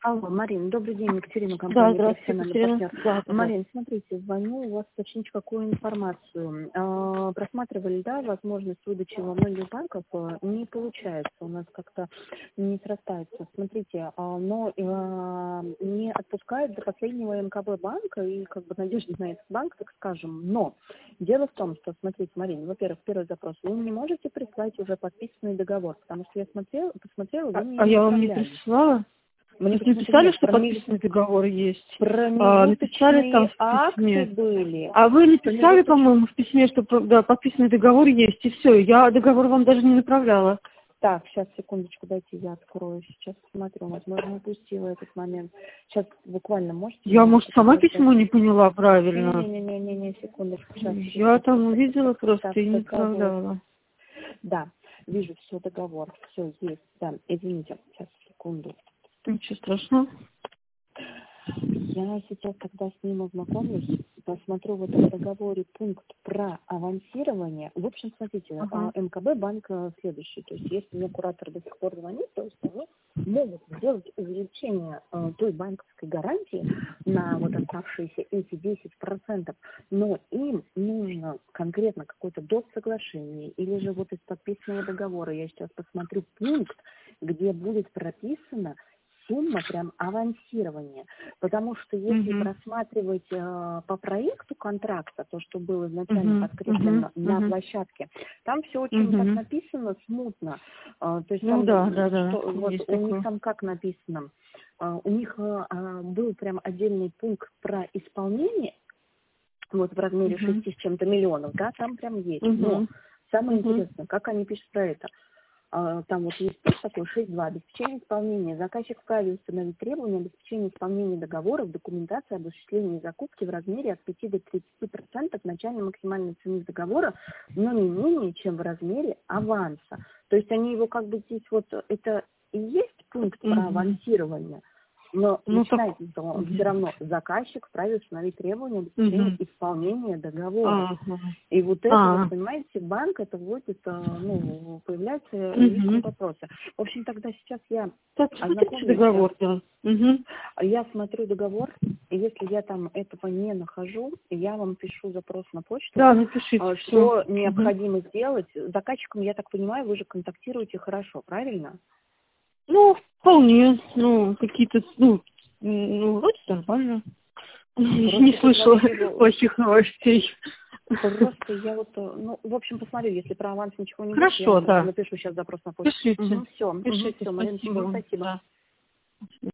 Алло, Марин, добрый день, Екатерина, Да, компания здравствуйте, «Профессиональный Екатерина. партнер». Да. Марин, смотрите, звоню у вас уточнить какую информацию. Просматривали, да, возможность выдачи во многих банках, не получается, у нас как-то не срастается. Смотрите, но не отпускают до последнего МКБ банка, и как бы надежда на этот банк, так скажем. Но дело в том, что, смотрите, Марин, во-первых, первый запрос, вы не можете прислать уже подписанный договор, потому что я посмотрела, вы мне А не я вам не отправляли. присылала? Мне Вы написали, нет, что подписанный договор есть? Написали промежуточные там в акты письме. были. А вы написали, по-моему, в письме, что да, подписанный договор есть, и все. Я договор вам даже не направляла. Так, сейчас, секундочку, дайте я открою. Сейчас посмотрю, возможно, упустила этот момент. Сейчас буквально можете... Я, может, сама письмо не поняла правильно? Не, секундочку. Сейчас, Я там увидела просто так, и не договор. отправляла. Да, вижу, все, договор. Все, есть, да. Извините, сейчас, секунду. Ничего страшного. Я сейчас, когда с ним ознакомлюсь, посмотрю в этом договоре пункт про авансирование. В общем, смотрите, МКБ банк следующий. То есть, если мне куратор до сих пор звонит, то есть они могут сделать увеличение той банковской гарантии на вот оставшиеся эти 10%, но им нужно конкретно какое-то соглашение или же вот из подписанного договора. Я сейчас посмотрю пункт, где будет прописано сумма прям авансирования. Потому что если просматривать по проекту контракта, то, что было изначально подкреплено на площадке, там все очень так написано смутно. То есть там, вот у них там как написано, у них был прям отдельный пункт про исполнение, вот в размере 6 с чем-то миллионов, да, там прям есть. Но самое интересное, как они пишут про это. Там вот есть пункт такой 6.2. Обеспечение исполнения. Заказчик вправе установить требования обеспечения исполнения договоров, документации об осуществлении закупки в размере от 5 до 30% начальной максимальной цены договора, но не менее, чем в размере аванса. То есть они его как бы здесь вот, это и есть пункт про авансирование, но начинается, что он все равно заказчик вправе установить требования обеспечения исполнения договора. И вот это, вот, понимаете, банк это вводит, ну, появляются лишние вопросы. В общем, тогда сейчас я ознакомлюсь. Договор, да. Я смотрю договор, и если я там этого не нахожу, я вам пишу запрос на почту. Да, напишите. Что необходимо сделать. С заказчиком, я так понимаю, вы же контактируете хорошо, правильно? Ну, вполне. Ну, какие-то, вроде нормально. Не слышала плохих новостей. Просто я вот, ну, в общем, посмотрю, если про аванс ничего не будет, я напишу сейчас запрос на почту. Пишите. Все, Марина, Спасибо. спасибо. Да.